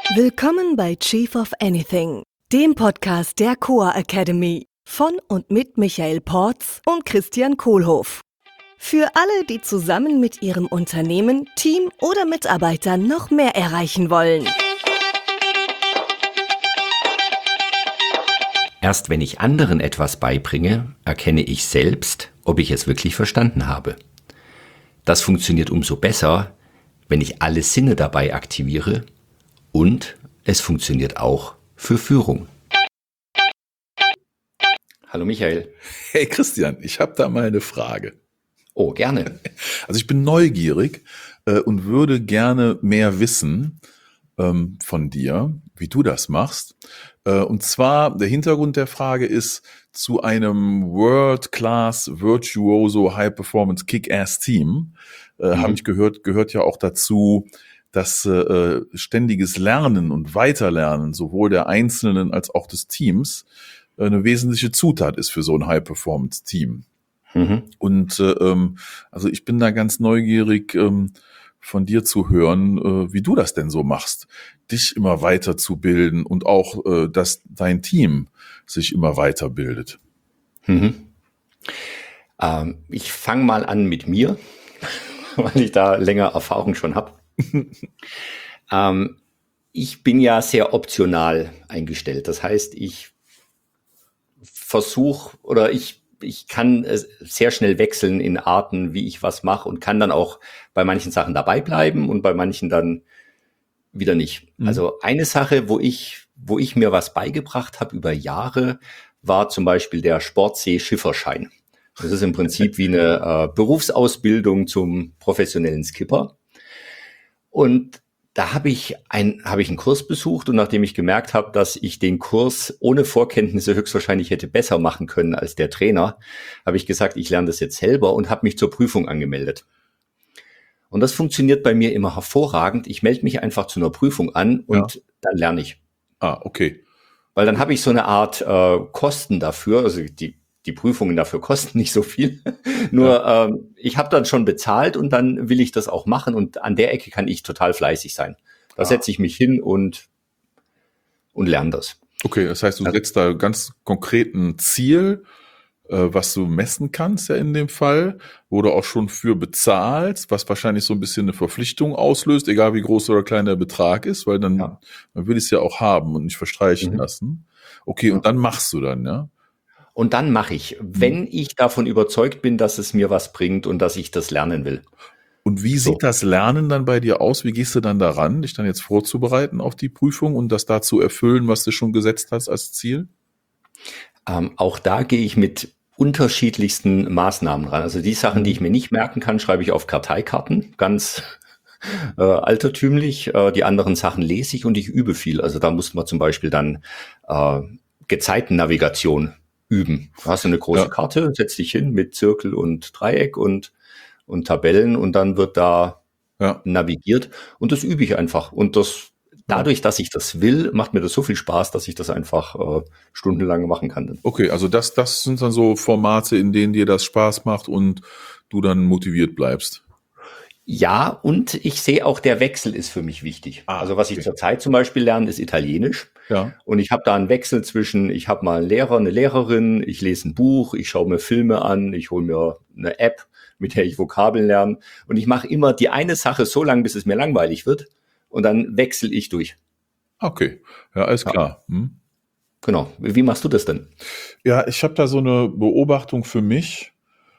Willkommen bei Chief of Anything, dem Podcast der Coa Academy von und mit Michael Porz und Christian Kohlhoff. Für alle, die zusammen mit ihrem Unternehmen, Team oder Mitarbeitern noch mehr erreichen wollen. Erst wenn ich anderen etwas beibringe, erkenne ich selbst, ob ich es wirklich verstanden habe. Das funktioniert umso besser, wenn ich alle Sinne dabei aktiviere, und es funktioniert auch für Führung. Hallo Michael. Hey Christian, ich habe da mal eine Frage. Oh, gerne. Also ich bin neugierig und würde gerne mehr wissen von dir, wie du das machst. Und zwar, der Hintergrund der Frage ist, zu einem World-Class Virtuoso High-Performance Kick-Ass-Team habe ich gehört ja auch dazu, dass ständiges Lernen und Weiterlernen sowohl der Einzelnen als auch des Teams eine wesentliche Zutat ist für so ein High-Performance-Team. Und also ich bin da ganz neugierig, von dir zu hören, wie du das denn so machst, dich immer weiterzubilden und auch, dass dein Team sich immer weiterbildet. Ich fange mal an mit mir, weil ich da länger Erfahrung schon habe. Ich bin ja sehr optional eingestellt. Das heißt, ich versuche oder ich kann sehr schnell wechseln in Arten, wie ich was mache, und kann dann auch bei manchen Sachen dabei bleiben und bei manchen dann wieder nicht. Also eine Sache, wo ich mir was beigebracht habe über Jahre, war zum Beispiel der Sportsee-Schifferschein. Das ist im Prinzip wie eine Berufsausbildung zum professionellen Skipper. Und da habe ich einen Kurs besucht, und nachdem ich gemerkt habe, dass ich den Kurs ohne Vorkenntnisse höchstwahrscheinlich hätte besser machen können als der Trainer, habe ich gesagt, ich lerne das jetzt selber und habe mich zur Prüfung angemeldet. Und das funktioniert bei mir immer hervorragend. Ich melde mich einfach zu einer Prüfung an und dann lerne ich. Ah, okay. Weil dann habe ich so eine Art Kosten dafür, also die Prüfungen dafür kosten nicht so viel. Nur ich habe dann schon bezahlt und dann will ich das auch machen, und an der Ecke kann ich total fleißig sein. Da setze ich mich hin und lerne das. Okay, das heißt, du setzt da ganz konkret ein Ziel, was du messen kannst ja in dem Fall, wo du auch schon für bezahlst, was wahrscheinlich so ein bisschen eine Verpflichtung auslöst, egal wie groß oder klein der Betrag ist, weil dann will ich es ja auch haben und nicht verstreichen lassen. Okay, und dann machst du dann, ja? Und dann mache ich, wenn ich davon überzeugt bin, dass es mir was bringt und dass ich das lernen will. Und wie sieht das Lernen dann bei dir aus? Wie gehst du dann daran, dich dann jetzt vorzubereiten auf die Prüfung und das da zu erfüllen, was du schon gesetzt hast als Ziel? Auch da gehe ich mit unterschiedlichsten Maßnahmen ran. Also die Sachen, die ich mir nicht merken kann, schreibe ich auf Karteikarten, ganz altertümlich. Die anderen Sachen lese ich und ich übe viel. Also da muss man zum Beispiel dann Gezeitennavigation üben. Du hast eine große Karte, setzt dich hin mit Zirkel und Dreieck und Tabellen, und dann wird da navigiert, und das übe ich einfach. Und dadurch, dass ich das will, macht mir das so viel Spaß, dass ich das einfach stundenlang machen kann. Okay, also das sind dann so Formate, in denen dir das Spaß macht und du dann motiviert bleibst. Ja, und ich sehe auch, der Wechsel ist für mich wichtig. Also was ich zurzeit zum Beispiel lerne, ist Italienisch. Ja. Und ich habe da einen Wechsel zwischen, ich habe mal einen Lehrer, eine Lehrerin, ich lese ein Buch, ich schaue mir Filme an, ich hole mir eine App, mit der ich Vokabeln lerne. Und ich mache immer die eine Sache so lange, bis es mir langweilig wird. Und dann wechsle ich durch. Okay, ja, alles klar. Genau. Wie machst du das denn? Ja, ich habe da so eine Beobachtung für mich.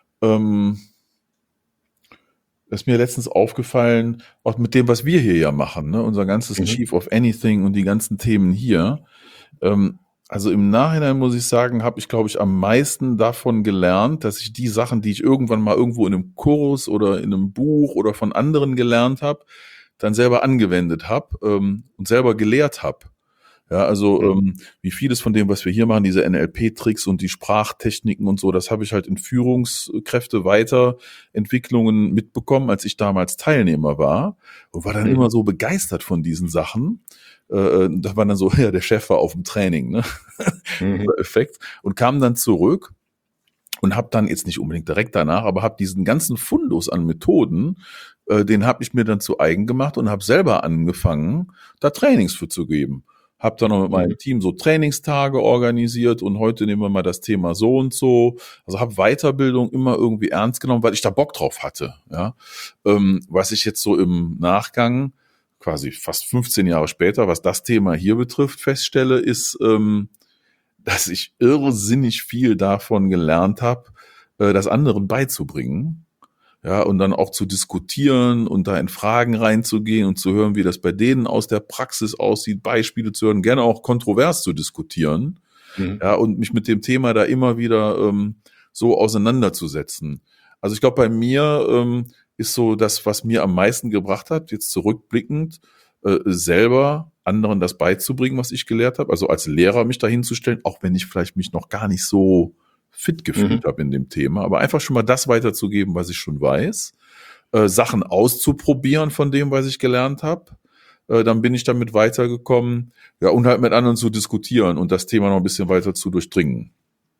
Das ist mir letztens aufgefallen, auch mit dem, was wir hier ja machen, ne? Unser ganzes Chief of Anything und die ganzen Themen hier. Also im Nachhinein muss ich sagen, habe ich, glaube ich, am meisten davon gelernt, dass ich die Sachen, die ich irgendwann mal irgendwo in einem Kurs oder in einem Buch oder von anderen gelernt habe, dann selber angewendet habe und selber gelehrt habe. Ja, also wie vieles von dem, was wir hier machen, diese NLP-Tricks und die Sprachtechniken und so, das habe ich halt in Führungskräfte-Weiterentwicklungen mitbekommen, als ich damals Teilnehmer war, und war dann immer so begeistert von diesen Sachen. Da war dann so, ja, der Chef war auf dem Training, ne? Dieser Effekt. Und kam dann zurück und habe dann jetzt nicht unbedingt direkt danach, aber habe diesen ganzen Fundus an Methoden den habe ich mir dann zu eigen gemacht und habe selber angefangen, da Trainings für zu geben. Hab dann noch mit meinem Team so Trainingstage organisiert und heute nehmen wir mal das Thema so und so. Also habe Weiterbildung immer irgendwie ernst genommen, weil ich da Bock drauf hatte. Ja, was ich jetzt so im Nachgang, quasi fast 15 Jahre später, was das Thema hier betrifft, feststelle, ist, dass ich irrsinnig viel davon gelernt habe, das anderen beizubringen. Ja, und dann auch zu diskutieren und da in Fragen reinzugehen und zu hören, wie das bei denen aus der Praxis aussieht, Beispiele zu hören, gerne auch kontrovers zu diskutieren. Ja, und mich mit dem Thema da immer wieder so auseinanderzusetzen. Also ich glaube, bei mir ist so das, was mir am meisten gebracht hat, jetzt zurückblickend, selber anderen das beizubringen, was ich gelehrt habe. Also als Lehrer mich dahin zu stellen, auch wenn ich vielleicht mich noch gar nicht so fit gefühlt habe in dem Thema, aber einfach schon mal das weiterzugeben, was ich schon weiß, Sachen auszuprobieren von dem, was ich gelernt habe, dann bin ich damit weitergekommen, ja, und halt mit anderen zu diskutieren und das Thema noch ein bisschen weiter zu durchdringen.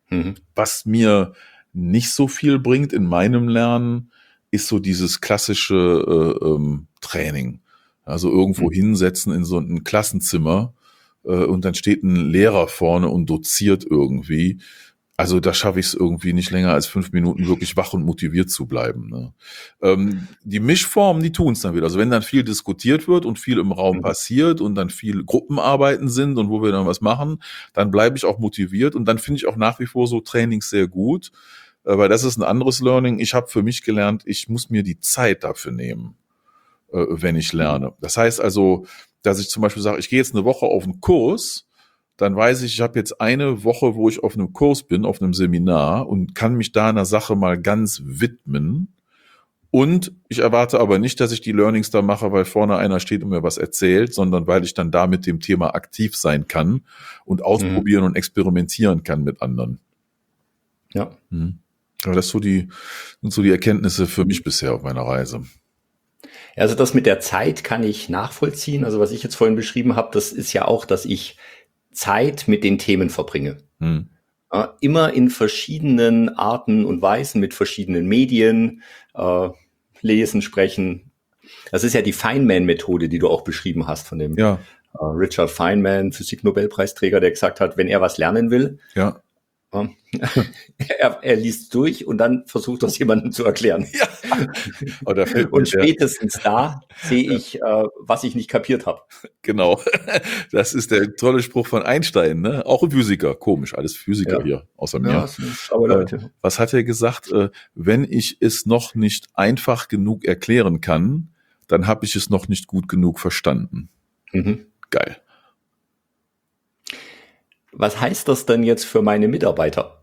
Was mir nicht so viel bringt in meinem Lernen, ist so dieses klassische Training. Also irgendwo hinsetzen in so ein Klassenzimmer und dann steht ein Lehrer vorne und doziert irgendwie. Also da schaffe ich es irgendwie nicht länger als 5 Minuten wirklich wach und motiviert zu bleiben. Ne? Die Mischformen, die tun es dann wieder. Also wenn dann viel diskutiert wird und viel im Raum passiert und dann viel Gruppenarbeiten sind und wo wir dann was machen, dann bleibe ich auch motiviert und dann finde ich auch nach wie vor so Trainings sehr gut, weil das ist ein anderes Learning. Ich habe für mich gelernt, ich muss mir die Zeit dafür nehmen, wenn ich lerne. Das heißt also, dass ich zum Beispiel sage, ich gehe jetzt eine Woche auf einen Kurs, dann weiß ich, ich habe jetzt eine Woche, wo ich auf einem Kurs bin, auf einem Seminar und kann mich da einer Sache mal ganz widmen. Und ich erwarte aber nicht, dass ich die Learnings da mache, weil vorne einer steht und mir was erzählt, sondern weil ich dann da mit dem Thema aktiv sein kann und ausprobieren und experimentieren kann mit anderen. Ja. Aber das sind so die Erkenntnisse für mich bisher auf meiner Reise. Also das mit der Zeit kann ich nachvollziehen. Also was ich jetzt vorhin beschrieben habe, das ist ja auch, dass ich Zeit mit den Themen verbringe. Immer in verschiedenen Arten und Weisen, mit verschiedenen Medien, lesen, sprechen. Das ist ja die Feynman-Methode, die du auch beschrieben hast von dem Richard Feynman, Physik-Nobelpreisträger, der gesagt hat, wenn er was lernen will, er liest durch und dann versucht das jemandem zu erklären. Und spätestens da sehe ich, was ich nicht kapiert habe. Genau, das ist der tolle Spruch von Einstein, ne? Auch ein Physiker, komisch, alles Physiker hier, außer mir. Ja, das sind schlaue Leute. Was hat er gesagt? Wenn ich es noch nicht einfach genug erklären kann, dann habe ich es noch nicht gut genug verstanden. Geil. Was heißt das denn jetzt für meine Mitarbeiter?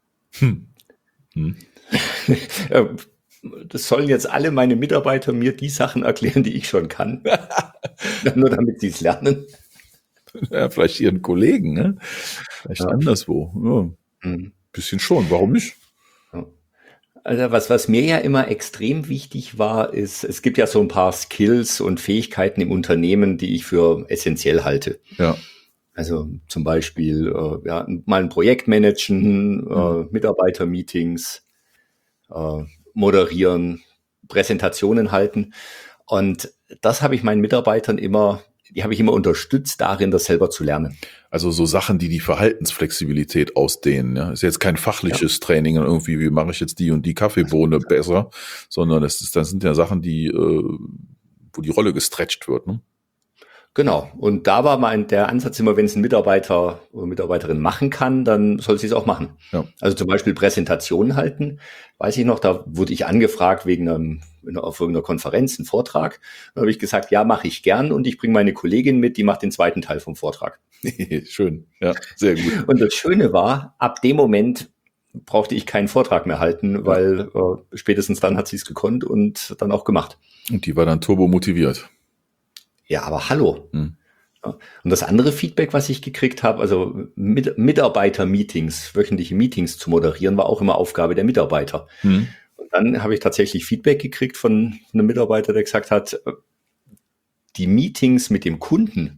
Das sollen jetzt alle meine Mitarbeiter mir die Sachen erklären, die ich schon kann. Nur damit sie es lernen. Ja, vielleicht ihren Kollegen, ne? Vielleicht anderswo. Ja. Bisschen schon, warum nicht? Also was mir ja immer extrem wichtig war, ist, es gibt ja so ein paar Skills und Fähigkeiten im Unternehmen, die ich für essentiell halte. Ja. Also zum Beispiel mal ein Projekt managen, Mitarbeitermeetings, moderieren, Präsentationen halten. Und das habe ich meinen Mitarbeitern immer unterstützt darin, das selber zu lernen. Also so Sachen, die Verhaltensflexibilität ausdehnen. Ja? Ist jetzt kein fachliches Training und irgendwie, wie mache ich jetzt die und die Kaffeebohne besser, sondern das sind ja Sachen, wo die Rolle gestretcht wird, ne? Genau. Und da war der Ansatz immer, wenn es ein Mitarbeiter oder Mitarbeiterin machen kann, dann soll sie es auch machen. Ja. Also zum Beispiel Präsentationen halten. Weiß ich noch, da wurde ich angefragt auf irgendeiner Konferenz, einen Vortrag. Da habe ich gesagt, ja, mache ich gern und ich bringe meine Kollegin mit, die macht den zweiten Teil vom Vortrag. Schön, ja, sehr gut. Und das Schöne war, ab dem Moment brauchte ich keinen Vortrag mehr halten, weil spätestens dann hat sie es gekonnt und dann auch gemacht. Und die war dann turbo motiviert. Ja, aber hallo. Und das andere Feedback, was ich gekriegt habe, also Mitarbeiter-Meetings, wöchentliche Meetings zu moderieren, war auch immer Aufgabe der Mitarbeiter. Und dann habe ich tatsächlich Feedback gekriegt von einem Mitarbeiter, der gesagt hat, die Meetings mit dem Kunden,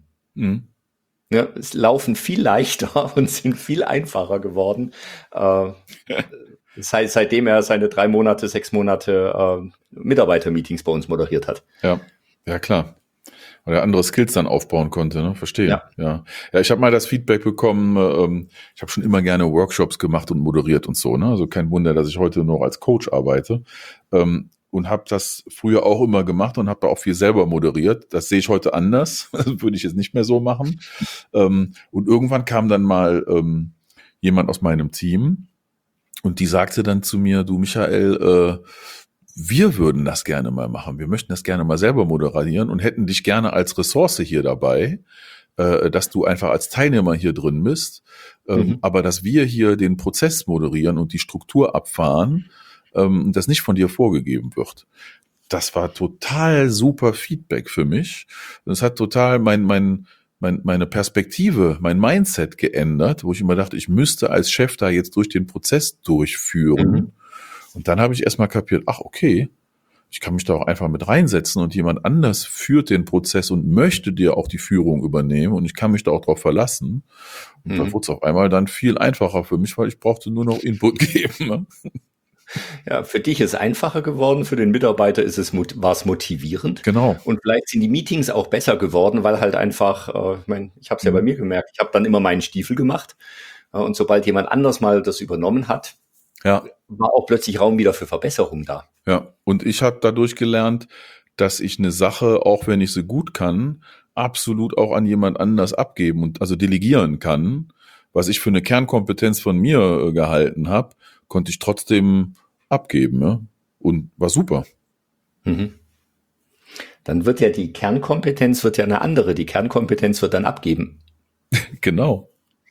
es laufen viel leichter und sind viel einfacher geworden, Seitdem er seine 3 Monate, 6 Monate Mitarbeiter-Meetings bei uns moderiert hat. Ja, klar. Weil er andere Skills dann aufbauen konnte, ne? Verstehe. Ja. Ja, ich habe mal das Feedback bekommen, ich habe schon immer gerne Workshops gemacht und moderiert und so, ne? Also kein Wunder, dass ich heute noch als Coach arbeite. Und habe das früher auch immer gemacht und habe da auch viel selber moderiert. Das sehe ich heute anders. Das würde ich jetzt nicht mehr so machen. Und irgendwann kam dann mal jemand aus meinem Team und die sagte dann zu mir, du Michael, wir würden das gerne mal machen. Wir möchten das gerne mal selber moderieren und hätten dich gerne als Ressource hier dabei, dass du einfach als Teilnehmer hier drin bist. Aber dass wir hier den Prozess moderieren und die Struktur abfahren, das nicht von dir vorgegeben wird. Das war total super Feedback für mich. Das hat total meine Perspektive, mein Mindset geändert, wo ich immer dachte, ich müsste als Chef da jetzt durch den Prozess durchführen. Und dann habe ich erstmal kapiert, ach okay, ich kann mich da auch einfach mit reinsetzen und jemand anders führt den Prozess und möchte dir auch die Führung übernehmen und ich kann mich da auch drauf verlassen. Und dann wurde es auf einmal dann viel einfacher für mich, weil ich brauchte nur noch Input geben. Ne? Ja, für dich ist es einfacher geworden, für den Mitarbeiter war es motivierend. Genau. Und vielleicht sind die Meetings auch besser geworden, weil halt einfach, ich habe es ja bei mir gemerkt, ich habe dann immer meinen Stiefel gemacht. Und sobald jemand anders mal das übernommen hat, war auch plötzlich Raum wieder für Verbesserung da. Ja, und ich habe dadurch gelernt, dass ich eine Sache, auch wenn ich sie gut kann, absolut auch an jemand anders abgeben und also delegieren kann. Was ich für eine Kernkompetenz von mir gehalten habe, konnte ich trotzdem abgeben, ja? Und war super. Dann wird ja die Kernkompetenz eine andere. Die Kernkompetenz wird dann abgeben. Genau.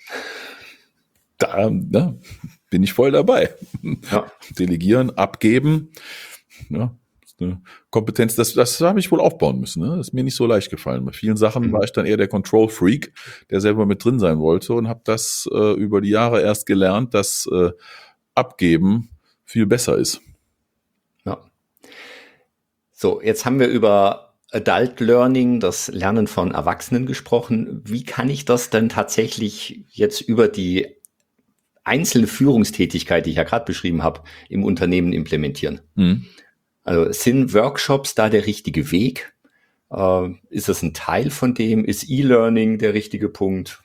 Da bin ich voll dabei. Ja. Delegieren, abgeben. Ja, ist eine Kompetenz, das habe ich wohl aufbauen müssen. Ne? Das ist mir nicht so leicht gefallen. Bei vielen Sachen war ich dann eher der Control-Freak, der selber mit drin sein wollte und habe das über die Jahre erst gelernt, dass Abgeben viel besser ist. Ja. So, jetzt haben wir über Adult Learning, das Lernen von Erwachsenen gesprochen. Wie kann ich das denn tatsächlich jetzt über die einzelne Führungstätigkeit, die ich ja gerade beschrieben habe, im Unternehmen implementieren? Also sind Workshops da der richtige Weg? Ist das ein Teil von dem? Ist E-Learning der richtige Punkt?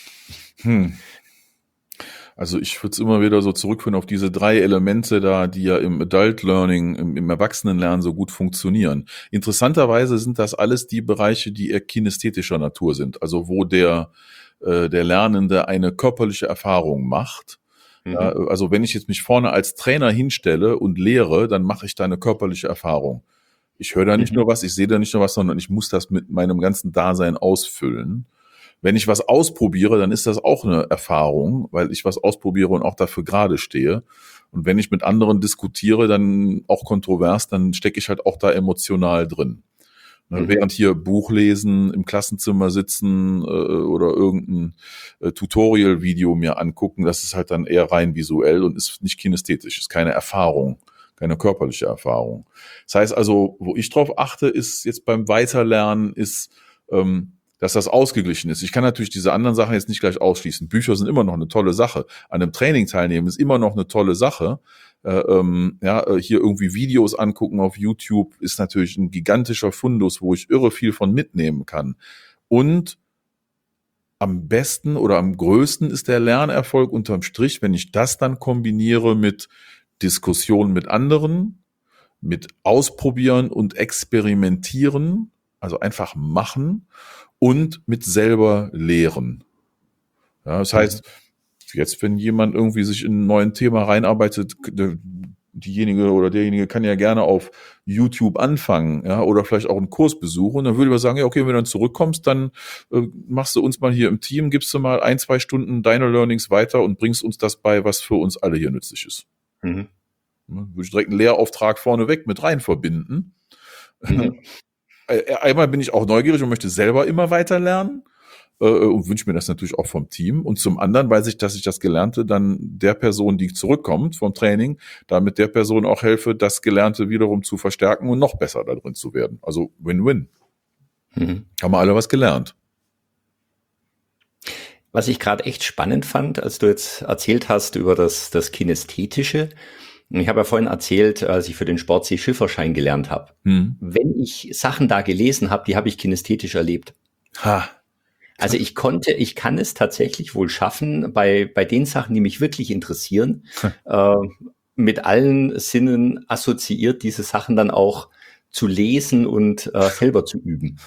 Also ich würde es immer wieder so zurückführen auf diese 3 Elemente da, die ja im Adult Learning, im Erwachsenenlernen so gut funktionieren. Interessanterweise sind das alles die Bereiche, die eher kinästhetischer Natur sind. Also wo der Lernende eine körperliche Erfahrung macht. Ja, also wenn ich jetzt mich vorne als Trainer hinstelle und lehre, dann mache ich da eine körperliche Erfahrung. Ich höre da nicht nur was, ich sehe da nicht nur was, sondern ich muss das mit meinem ganzen Dasein ausfüllen. Wenn ich was ausprobiere, dann ist das auch eine Erfahrung, weil ich was ausprobiere und auch dafür gerade stehe. Und wenn ich mit anderen diskutiere, dann auch kontrovers, dann stecke ich halt auch da emotional drin. Während hier Buch lesen, im Klassenzimmer sitzen oder irgendein Tutorial-Video mir angucken, das ist halt dann eher rein visuell und ist nicht kinästhetisch, ist keine Erfahrung, keine körperliche Erfahrung. Das heißt also, wo ich drauf achte, ist jetzt beim Weiterlernen, ist, dass das ausgeglichen ist. Ich kann natürlich diese anderen Sachen jetzt nicht gleich ausschließen. Bücher sind immer noch eine tolle Sache. An einem Training teilnehmen ist immer noch eine tolle Sache. Hier irgendwie Videos angucken auf YouTube ist natürlich ein gigantischer Fundus, wo ich irre viel von mitnehmen kann. Und am besten oder am größten ist der Lernerfolg unterm Strich, wenn ich das dann kombiniere mit Diskussionen mit anderen, mit Ausprobieren und Experimentieren, also einfach machen und mit selber lehren. Ja, das heißt, jetzt, wenn jemand irgendwie sich in ein neues Thema reinarbeitet, diejenige oder derjenige kann ja gerne auf YouTube anfangen, ja, oder vielleicht auch einen Kurs besuchen. Und dann würde ich mal sagen, ja, okay, wenn du dann zurückkommst, dann machst du uns mal hier im Team, gibst du mal 1-2 Stunden deine Learnings weiter und bringst uns das bei, was für uns alle hier nützlich ist. Würde ich direkt einen Lehrauftrag vorneweg mit rein verbinden. Einmal bin ich auch neugierig und möchte selber immer weiter lernen. Und wünsche mir das natürlich auch vom Team. Und zum anderen weiß ich, dass ich das Gelernte dann der Person, die zurückkommt vom Training, damit der Person auch helfe, das Gelernte wiederum zu verstärken und noch besser da drin zu werden. Also Win-Win. Haben wir alle was gelernt. Was ich gerade echt spannend fand, als du jetzt erzählt hast über das Kinästhetische. Ich habe ja vorhin erzählt, als ich für den Sportseeschifferschein gelernt habe. Wenn ich Sachen da gelesen habe, die habe ich kinästhetisch erlebt. Ha. Also ich kann es tatsächlich wohl schaffen, bei den Sachen, die mich wirklich interessieren, mit allen Sinnen assoziiert, diese Sachen dann auch zu lesen und selber zu üben.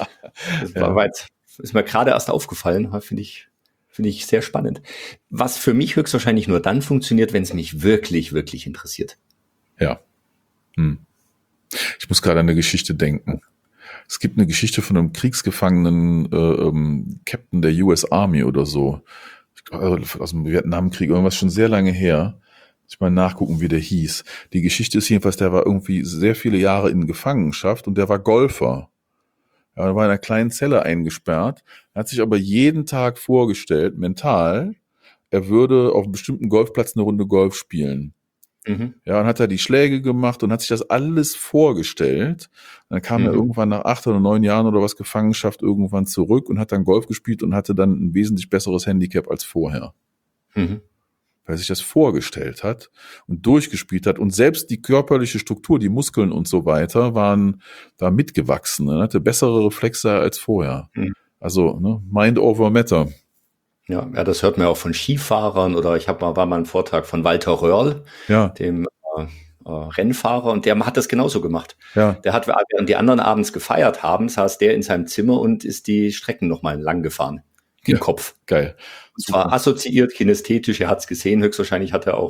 Das ist mir gerade erst aufgefallen, finde ich sehr spannend. Was für mich höchstwahrscheinlich nur dann funktioniert, wenn es mich wirklich, wirklich interessiert. Ja. Ich muss gerade an eine Geschichte denken. Es gibt eine Geschichte von einem kriegsgefangenen Captain der US Army oder so. Aus dem Vietnamkrieg, irgendwas schon sehr lange her. Ich mal nachgucken, wie der hieß. Die Geschichte ist jedenfalls, der war irgendwie sehr viele Jahre in Gefangenschaft und der war Golfer. Er war in einer kleinen Zelle eingesperrt, hat sich aber jeden Tag vorgestellt, mental, er würde auf einem bestimmten Golfplatz eine Runde Golf spielen. Ja, und hat er die Schläge gemacht und hat sich das alles vorgestellt. Und dann kam er irgendwann nach 8 oder 9 Jahren oder was Gefangenschaft irgendwann zurück und hat dann Golf gespielt und hatte dann ein wesentlich besseres Handicap als vorher. Weil er sich das vorgestellt hat und durchgespielt hat. Und selbst die körperliche Struktur, die Muskeln und so weiter, war mitgewachsen. Er hatte bessere Reflexe als vorher. Also Mind over Matter. Ja, das hört man auch von Skifahrern oder war mal einen Vortrag von Walter Röhrl, dem Rennfahrer, und der hat das genauso gemacht. Ja. Der hat, während die anderen abends gefeiert haben, saß der in seinem Zimmer und ist die Strecken nochmal lang gefahren. Im Kopf. Geil. Und zwar assoziiert, kinästhetisch, er hat es gesehen, höchstwahrscheinlich hat er auch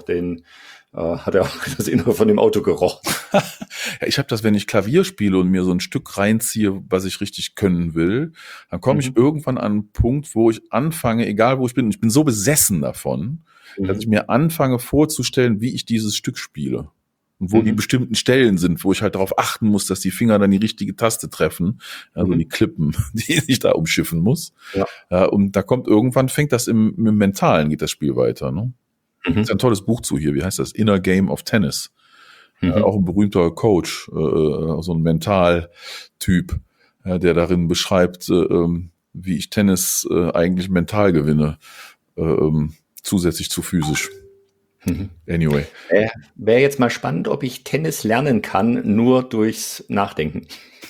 das Innere von dem Auto gerochen. Ja, ich habe das, wenn ich Klavier spiele und mir so ein Stück reinziehe, was ich richtig können will, dann komme ich irgendwann an einen Punkt, wo ich anfange, egal wo ich bin so besessen davon, dass ich mir anfange vorzustellen, wie ich dieses Stück spiele. Und wo die bestimmten Stellen sind, wo ich halt darauf achten muss, dass die Finger dann die richtige Taste treffen, also die Klippen, die ich da umschiffen muss. Ja. Und da fängt das im Mentalen, geht das Spiel weiter. Ne? Das ist ein tolles Buch zu hier, wie heißt das? Inner Game of Tennis. Auch ein berühmter Coach, so ein Mentaltyp, der darin beschreibt, wie ich Tennis eigentlich mental gewinne, zusätzlich zu physisch. Anyway. Wäre jetzt mal spannend, ob ich Tennis lernen kann, nur durchs Nachdenken.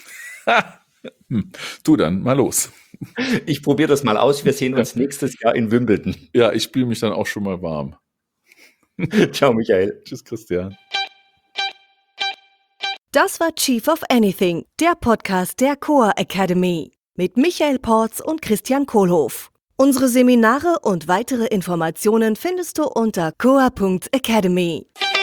Du dann, mal los. Ich probiere das mal aus. Wir sehen uns nächstes Jahr in Wimbledon. Ja, ich spiele mich dann auch schon mal warm. Ciao, Michael. Tschüss, Christian. Das war Chief of Anything, der Podcast der Coa Academy mit Michael Porz und Christian Kohlhoff. Unsere Seminare und weitere Informationen findest du unter coa.academy.